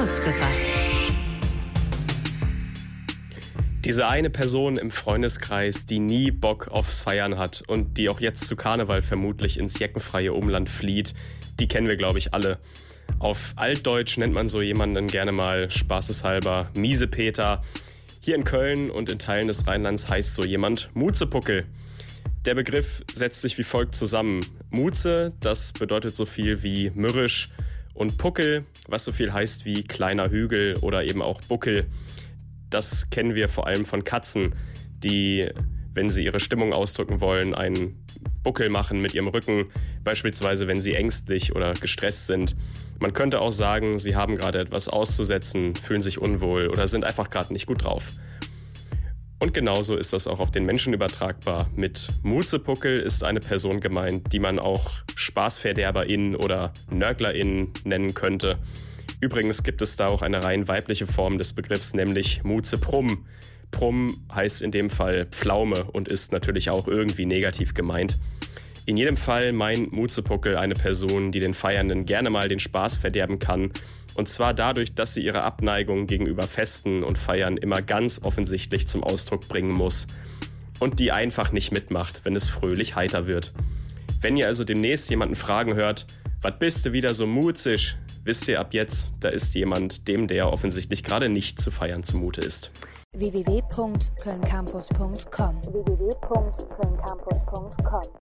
Kurz gefasst. Diese eine Person im Freundeskreis, die nie Bock aufs Feiern hat und die auch jetzt zu Karneval vermutlich ins jeckenfreie Umland flieht, die kennen wir, glaube ich, alle. Auf Altdeutsch nennt man so jemanden gerne mal spaßeshalber Miesepeter. Hier in Köln und in Teilen des Rheinlands heißt so jemand Muzepuckel. Der Begriff setzt sich wie folgt zusammen. Muze, das bedeutet so viel wie mürrisch, und Puckel, was so viel heißt wie kleiner Hügel oder eben auch Buckel. Das kennen wir vor allem von Katzen, die, wenn sie ihre Stimmung ausdrücken wollen, einen Buckel machen mit ihrem Rücken, beispielsweise wenn sie ängstlich oder gestresst sind. Man könnte auch sagen, sie haben gerade etwas auszusetzen, fühlen sich unwohl oder sind einfach gerade nicht gut drauf. Und genauso ist das auch auf den Menschen übertragbar. Mit Muzepuckel ist eine Person gemeint, die man auch SpaßverderberInnen oder NörglerInnen nennen könnte. Übrigens gibt es da auch eine rein weibliche Form des Begriffs, nämlich Muzeprumm. Prumm heißt in dem Fall Pflaume und ist natürlich auch irgendwie negativ gemeint. In jedem Fall meint Muzepuckel eine Person, die den Feiernden gerne mal den Spaß verderben kann. Und zwar dadurch, dass sie ihre Abneigung gegenüber Festen und Feiern immer ganz offensichtlich zum Ausdruck bringen muss. Und die einfach nicht mitmacht, wenn es fröhlich heiter wird. Wenn ihr also demnächst jemanden fragen hört, was bist du wieder so muzig? Wisst ihr ab jetzt, da ist jemand, dem der offensichtlich gerade nicht zu feiern zumute ist. www.kölncampus.com